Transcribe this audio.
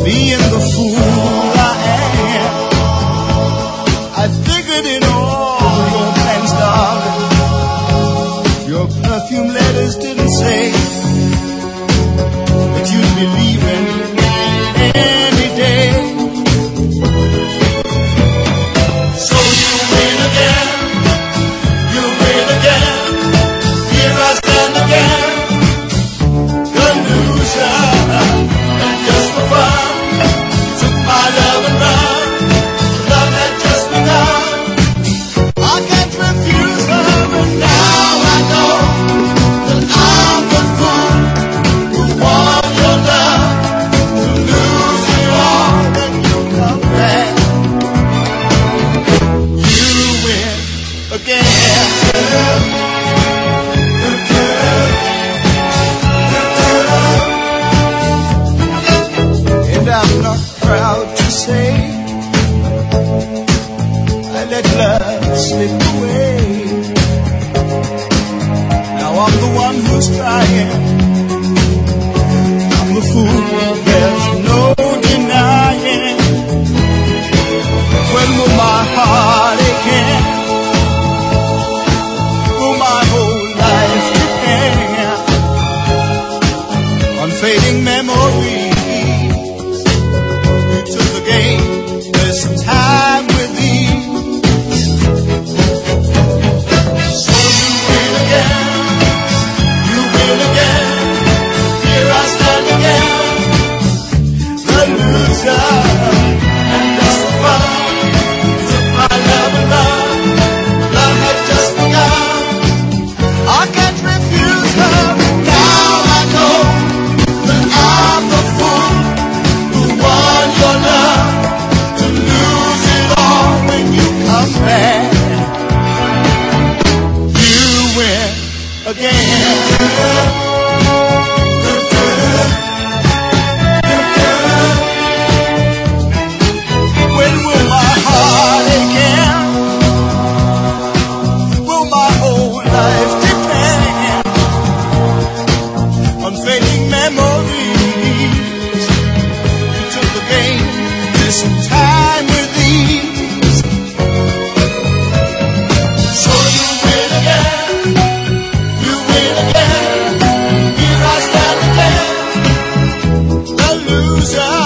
being the fool I am. I figured in all your plans, darling, your perfume letters didn't say that you'd be leaving any day. So you win again, here I stand again, the loser, and just for fun, took my love and run, love had just begun. I can't refuse her, and now I know that I'm the fool who won your love, to lose it all when you come back. You win again. And I'm not proud to say I let love slip away. Now I'm the one who's crying, I'm the fool, there's no denying. When will my heart again, will my whole life depend on fading memories? You took the game this time with ease. So you win again, here I stand again, the loser, and just for fun, took my love and run, love had just begun. I can't refuse her, now I know that I'm the fool who won your love, to lose it all when you come back. You win again. When will my heart again, will my whole life depend on fading memories? You took the game this time with ease. So you win again, here I stand again, the loser.